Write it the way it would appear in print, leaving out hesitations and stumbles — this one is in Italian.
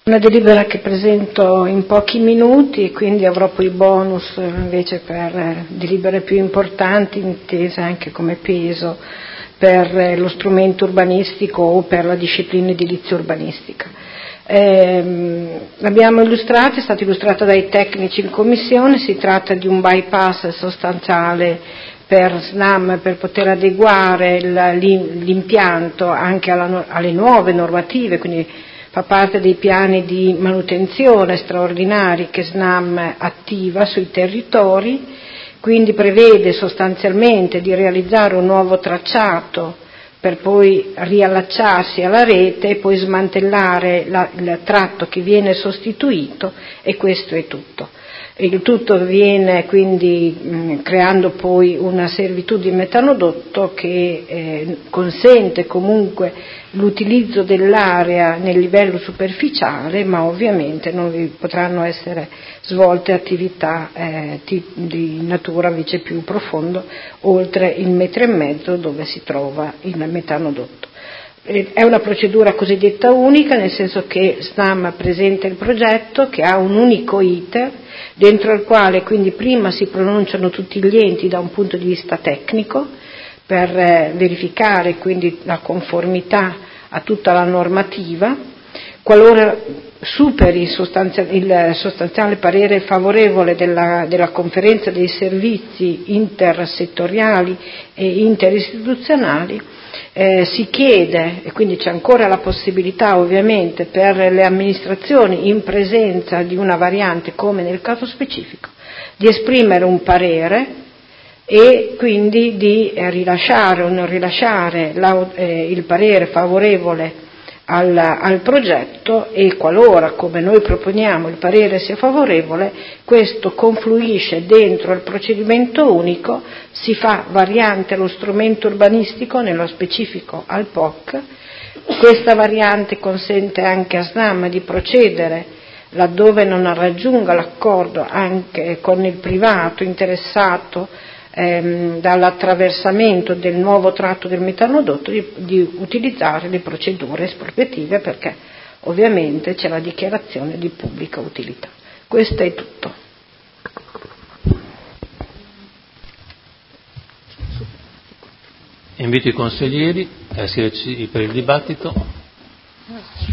Una delibera che presento in pochi minuti e quindi avrò poi bonus invece per delibere più importanti, intese anche come peso per lo strumento urbanistico o per la disciplina edilizia urbanistica. L'abbiamo illustrata, è stata illustrata dai tecnici in commissione, si tratta di un bypass sostanziale per SNAM per poter adeguare l'impianto anche alle nuove normative, quindi fa parte dei piani di manutenzione straordinari che SNAM attiva sui territori, quindi prevede sostanzialmente di realizzare un nuovo tracciato per poi riallacciarsi alla rete e poi smantellare il tratto che viene sostituito, e questo è tutto. Il tutto avviene quindi creando poi una servitù di metanodotto che consente comunque l'utilizzo dell'area nel livello superficiale, ma ovviamente non vi potranno essere svolte attività di natura invece più profondo oltre il 1,5 metri dove si trova il metanodotto. È una procedura cosiddetta unica, nel senso che SNAM presenta il progetto che ha un unico iter, dentro il quale quindi prima si pronunciano tutti gli enti da un punto di vista tecnico per verificare quindi la conformità a tutta la normativa. Qualora superi il sostanziale parere favorevole della conferenza dei servizi intersettoriali e interistituzionali, si chiede, e quindi c'è ancora la possibilità ovviamente per le amministrazioni in presenza di una variante come nel caso specifico, di esprimere un parere e quindi di rilasciare o non rilasciare il parere favorevole al progetto, e qualora, come noi proponiamo, il parere sia favorevole, questo confluisce dentro il procedimento unico, si fa variante allo strumento urbanistico, nello specifico al POC. Questa variante consente anche a SNAM di procedere laddove non raggiunga l'accordo anche con il privato interessato dall'attraversamento del nuovo tratto del metanodotto, di utilizzare le procedure espropriative, perché ovviamente c'è la dichiarazione di pubblica utilità. Questo è tutto. Invito i consiglieri a iscriversi per il dibattito.